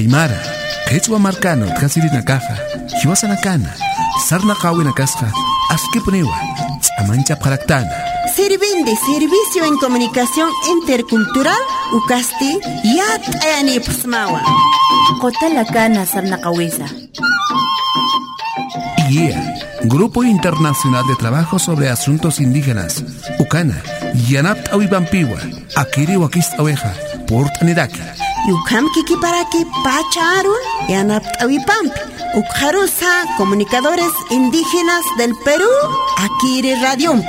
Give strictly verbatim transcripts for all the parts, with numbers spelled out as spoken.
Aymara, Quechua Marcano, Kasirina Caja, Hiwasana Cana, Sarna Kawina Casja, Askepunewa, Amancha Paractana. Sirvinde Servicio en Comunicación Intercultural, Ucasti, Yat Ayani Psmawa. Kotala Cana, Sarna Kawisa. I E A, Grupo Internacional de Trabajo sobre Asuntos Indígenas, Ucana, Yanap Awibampiwa, Akiri Wakist Aweja, Port Anidaki. Yukam Kiki Paraki Pacharul, Yanap Awipampi, Ukharusa, Comunicadores Indígenas del Perú, Akiri Radiumpi.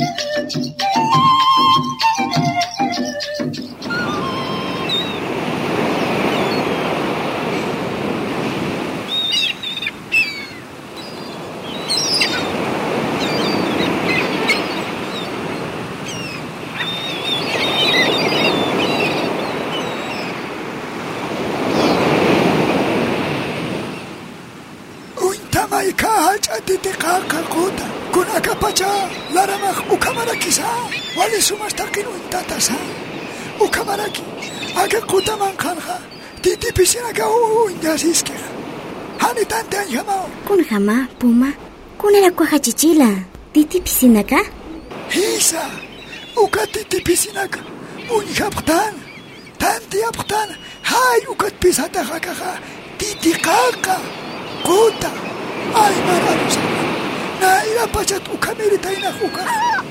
Titicaca cota, con acapacha, laramaj, ucamaraki-sa, wale sumastakin uintatasa, ucamaraki, agacuta mancanja, titi piscinaca uinjasisque, hanitante anjamao. Kun jama, puma, kun era cuaja chichila, titi piscinaca? Hisa, uca titi piscinaca, unjaptan, tanti aptan, hay ucat pisata jacaja, titicaca, cota. Ay, maravillosa. Na ira pachat ukamiri taina huka.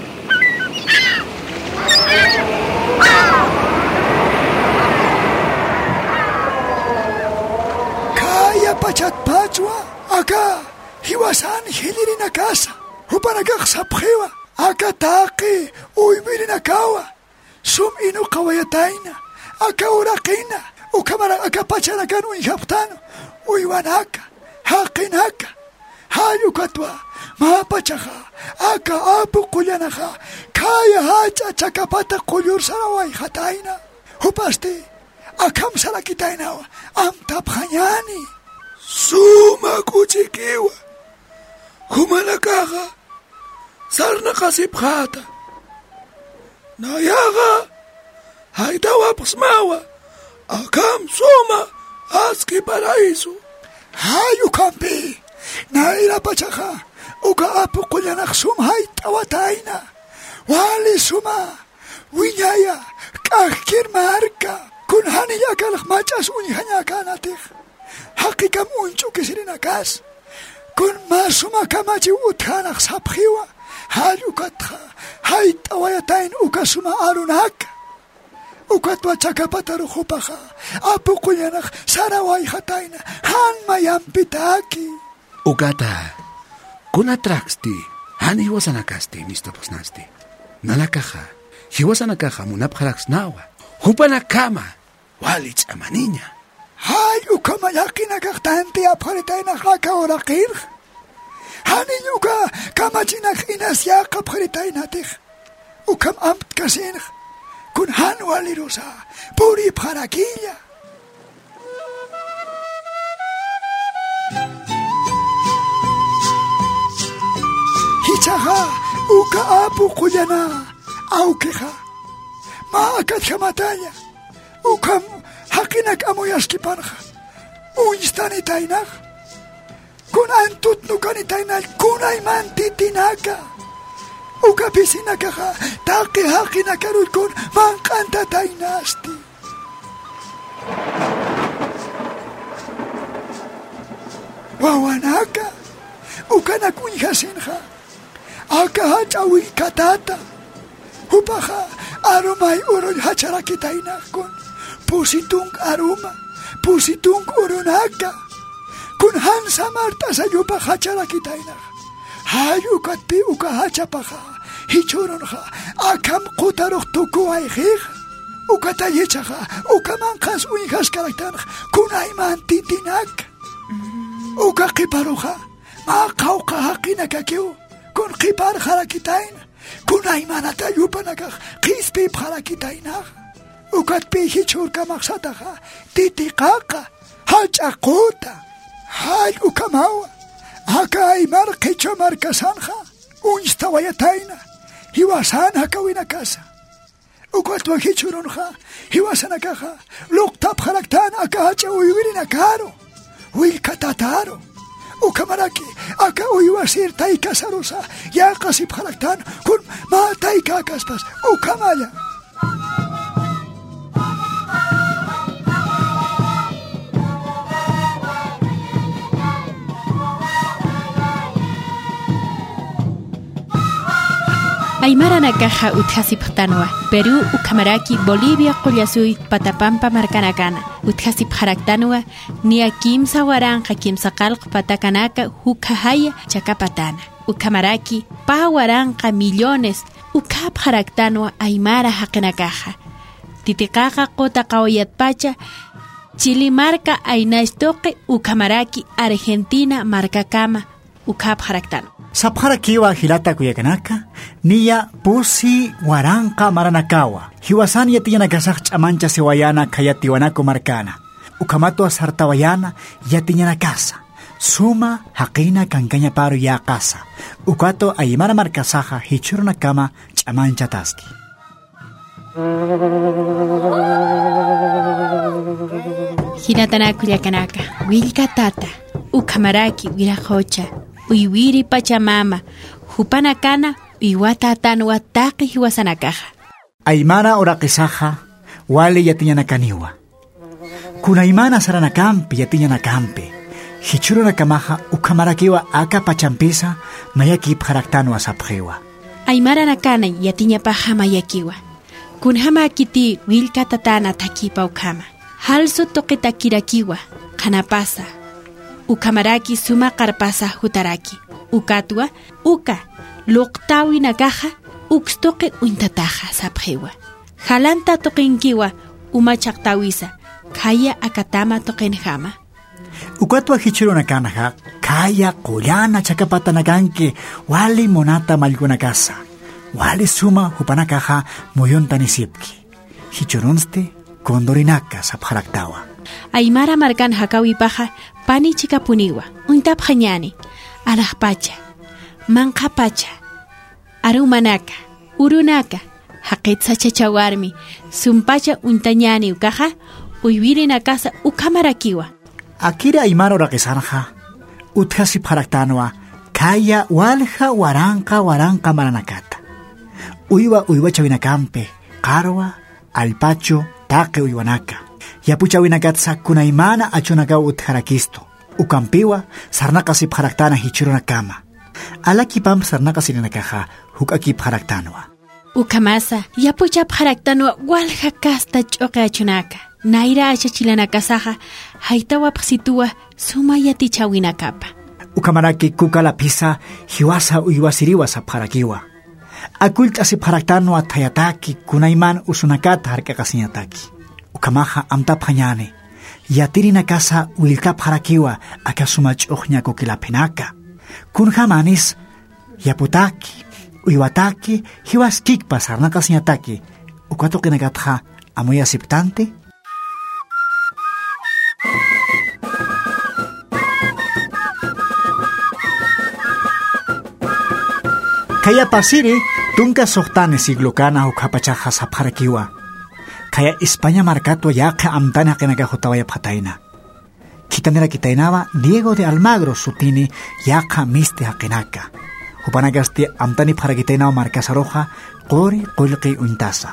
Kaya pachat pachwa. Aka hiwasan hilirina casa. Hupanagak saphewa. Aka taki uimirina kawa. Sum inu kawayataina. Aka urakina. Ukamara aka pachanakan uinhaptano. Uiwanaka. Hakinaka. Hayu katwa, mapachaja, aka apu kulyanaja, kaya hacha chakapata kulyur sarawai hataina. Hupaste, akam sarakitainawa, am tapjanyani. Suma kuchikiwa, humanakaja, sarna kasipjata. Nayaga, haitawa psmawa, akam suma, aski paraiso. Hayu kampi. Naira pachaja, uka apu kuyanak sum hait awataina. Wali suma, winyaya, kahkir marka. Kun hani yakalak machas unyhanya kanatih. Hakikam unchu kisirinakas. Kun masuma kamachi uthanak saphiwa. Hayukatha, hait awayatain uka suma arunaka. Ukatwa chakapataru hupaja, apu kuyanak sarawai hataina. Han mayampitaki. Ugata, kuna traxti, hani hiwasanakasti, misto posnasti. Nalakaja, hiwasanakaja munapjarax nawa. Hupanakama, walich amaniña. Hay ukama yakinakak tanti apjaritaina haka orakir. Hani yuka kamachinak inasyak apjaritaina tij. Ukam amt kasin, kun han walirosa, puri pjaraquilla. Hichaja, uka apu kuyana, aukeja, maakat jamataya, ukam hakinak amoyaskipanja, unstani tainaj, kun antut nukani tainal, kunay mantitinaka, uka pisinakaja, taki hakinakarul kun mankanta tainasti. Wawanaka, ukana kunjasinja. Aka hachawi katata. Hupaja arumay uroy hacharakitaina kun pusitung aruma, pusitung urunaka. Kun hansa marta sayupa hacharakitaina. Hayukat pi uka hachapaja, hichurunja, akam kutaruk tuku aijij. Ukata yechaja, ukamankas uinjas karaktanj, kunayman titinak. Uka kiparuja, ma kauka hakinakakiu. Kun kipar harakitain, kun aymanata yupanakaj, kispip harakitainaj. Ukat pihi churka maksataja, titikaka, hachakota, hay ukamawa, haka aymar kicho markasanja, unstawayataina, hiwasan hakawina casa. Ukatwa hichurunja, hiwasanakaja, luktap jaraktan akacha uyuirina caro, wilkatataro. Ukamaraki, aka uyuasir taika sarusa, ya kasip jaraktan, kun ma taika kaspas, ukamaya. Aymara nakaja utjasipjtanwa, Perú ukamaraki, Bolivia Collasuy, Patapampa Marcanacana, utjasipjaraktanwa, nia kimsa waranja kimsa kalq patakanaka, hukahaya chakapatana. Ukamaraki, pa waranja millones, ukapjaraktanwa Aymara hakenakaja. Titikaja kota kaoyatpacha, Chile marca Ainaistoque, ukamaraki, Argentina marcakama, ukapjaraktanwa. Sapjarakiwa hilata kuyakanaka, niya pusi waranka maranakawa. Hiwasan yatinyanakasaj chamancha sewayana kayatiwanako markana. Ukamato sartawayana yatinyanakasa. Suma haqina kankanya paro ya casa. Ukato Aymara markasaja hichurunakama chamancha taski. Hinatana kuyakanaka, wilka tata, ukamaraki wirajocha. Uiwiri Pachamama, Jupanakana, Iwatatan wataki hiwasanakaja. Aymara orakisaja, wale yatinyanakaniwa. Kunaimana saranakampi yatinyanakampy. Hichurunakamaja ukamarakiwa aka pachampisa mayakip jaraktanwa sapjewa. Aymara nakana yatinyapaja mayakiwa. Kunhama kiti wilka tatana takipa ukama. Halso toketakirakiwa, kanapasa. Ukamaraki suma karpasa hutaraki. Ukatwa, uka, loktawi nakaja, ukstoke uintataja sapjewa. Jalanta tokenkiwa, umachaktawisa, kaya akatama tokenjama. Ukatwa hichurunakanaja, kaya koyana chakapatanakanke, wali monata malgunakasa. Wali suma hupanakaja moyontanisipki. Hichurunste kondorinaka sapjaraktawa. Aymara markan hakawi paja, pani chikapuniwa, untap hanyani, arahpacha, mankapacha, arumanaka, urunaka, haqitsa chachawarmi, sumpacha untanyani ukaja, uywiri nakasa ukamarakiwa. Akira Aymara orakisanja, utjasipjaraktanwa, kaya walja waranka waranka maranakata. Uywa uywa chawinakampe, karwa, alpacho, take uywanaka. Yapucha winakatsa kunaimana achunaka utjarakisto. Ukampiwa sarnakasipjaraktana hichurunakama. Alakipam sarnakasirinakaja hukakipjaraktanwa. Ukamasa yapucha pjaraktanwa walja kasta choke achunaka. Naira achachilanakasaja haitawa psituwa suma yatichawinakapa. Ukamaraki kukala pisa hiwasa uywasiriwa sapjarakiwa. Akult asipjaraktanwa tayataki kunaiman usunakata harkakasinyataki. Ukamaja amtapanyane, yatiri na casa wilkap harakiwa akasumach ohnyako kilapenaka. Kunjamanis, yaputaki, uiwataki, hiwas kikpa sarnakasinyataki, ukato kinagatja amoy asiptante. Kaya pasiri, tunka sohtane siglokana ukapachaja sapharakiwa. Kaya España marcato ya que amtana que nagahotawaya pataina. Kitanera kitainaba Diego de Almagro sutini ya que miste hakenaka. Upanagasti amtani para kitainaba marcasaroja qori qolqi untasa.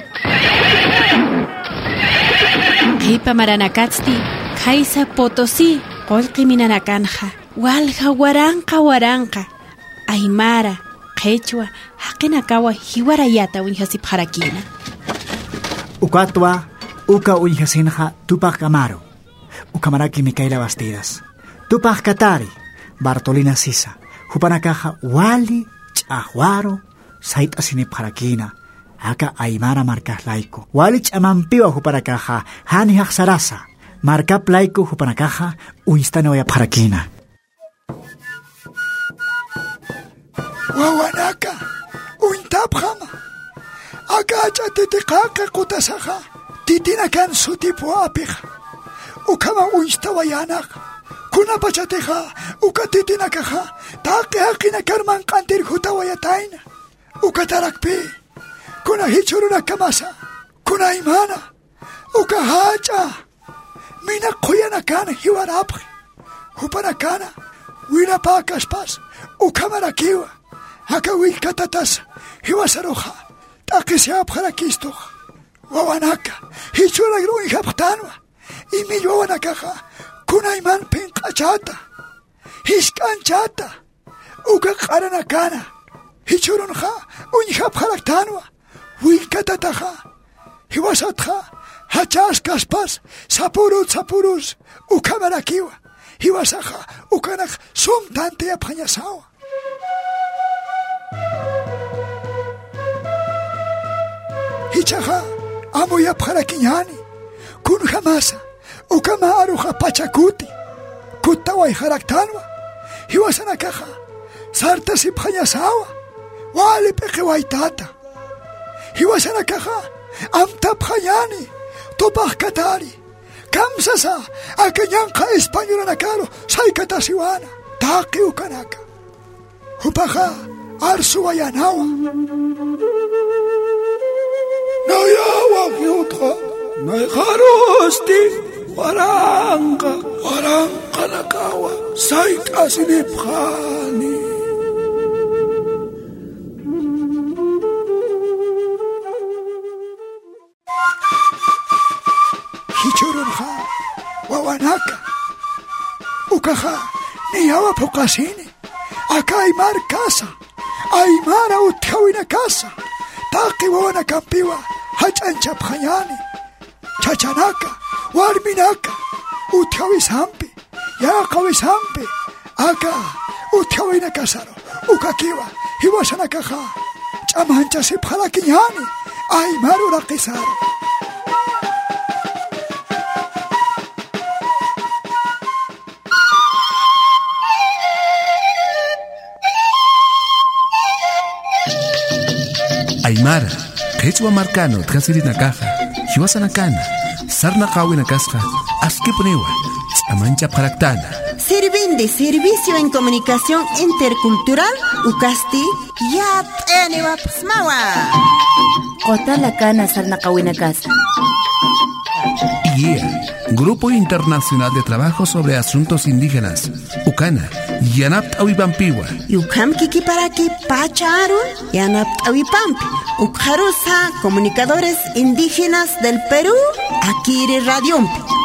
Kipa maranakatsti, kaisa Potosí, qolqi minanakanja, walja waranka waranka, Aymara, Quechua, hakenakawa hiwarayata unjasipjarakina. Ukatwa, uka uijasinja Tupac Amaro, ukamaraki Micaela Bastidas, Tupac Katari, Bartolina Sisa, Jupanakaja Wali, Chahuaro, Sait Asinipjarakina, Aka Aymara marcas laico, Wali Chamampiwa Jupanakaja, Hani Haxarasa, marca laico Jupanakaja, Uistanoya Parakina. Wawanaka, Uintapjama. Agacha titikaka kutasaja, titinakan sutipo apija. Ukama uinstawayanaka, kuna pachateja, uka titinakaja, take akina karman kantir jutawayataina. Ukatarakpi, kuna hichuruna kamasa, kuna imana, uka hacha, mina kuyana kana hiwarapri, hupana kana, wina pakas pas, uka marakiwa, haka wilkatatas, hiwasaroja, takisiap harakistoja, wawanaka, hichura grun haptanwa, y mi wawanakaja, kuna iman pinkachata, hiskanchata, uka karana kana, hichurunja, unhap haraktanwa, wilkatataja, hiwasatja, hachas kaspas, sapurus sapurus, uka marakiwa, hiwasaja, ukanak sum tante apañasawa. Hichaja, amo ya parakiñani, kun jamasa, ukama aruja pachakuti, kutawai haraktanwa, hiwasanakaja, sarta si pañasawa, wale peje waitata, hiwasanakaja, amta pañani, topaj katari, kamsasa, akanyanka española nakaro, saikatasiwana, taki ukanaka, hupaja, arsu wayanawa. Nayawa yutra, naiharosti, waranga, waranga nakawa, sait asinipkhani. Hichurunha, wawanaka, ukaha, niyawa pokasini, aka aymar casa, aymara uthawina casa, taki wawana kampiwa, hachancha phayani, chachanaka, warminaka, uthawisampi, yaqawisampi, aka uthawina kasaro, ukakiwa, hiwasanakaja, chamancha si phalakiñani, aymaru raqisaro. Aymara, Quechua marcano, Tkasirina caja, Hiwasanakana, Sarna Kawina casca, Askipuniwa, Amancha Paraktana. Sirvinde Servicio en Comunicación Intercultural, Ucasti, Yap Eniwap Smawa. Otalakana Sarna Kawina casa. I E A, Grupo Internacional de Trabajo sobre Asuntos Indígenas, Ucana, Yanapt Awibampiwa. Yukam Kiki Paraki Pacharun, Yanapt Awipampi. Ukharusa, Comunicadores Indígenas del Perú, Akiri Radiompi.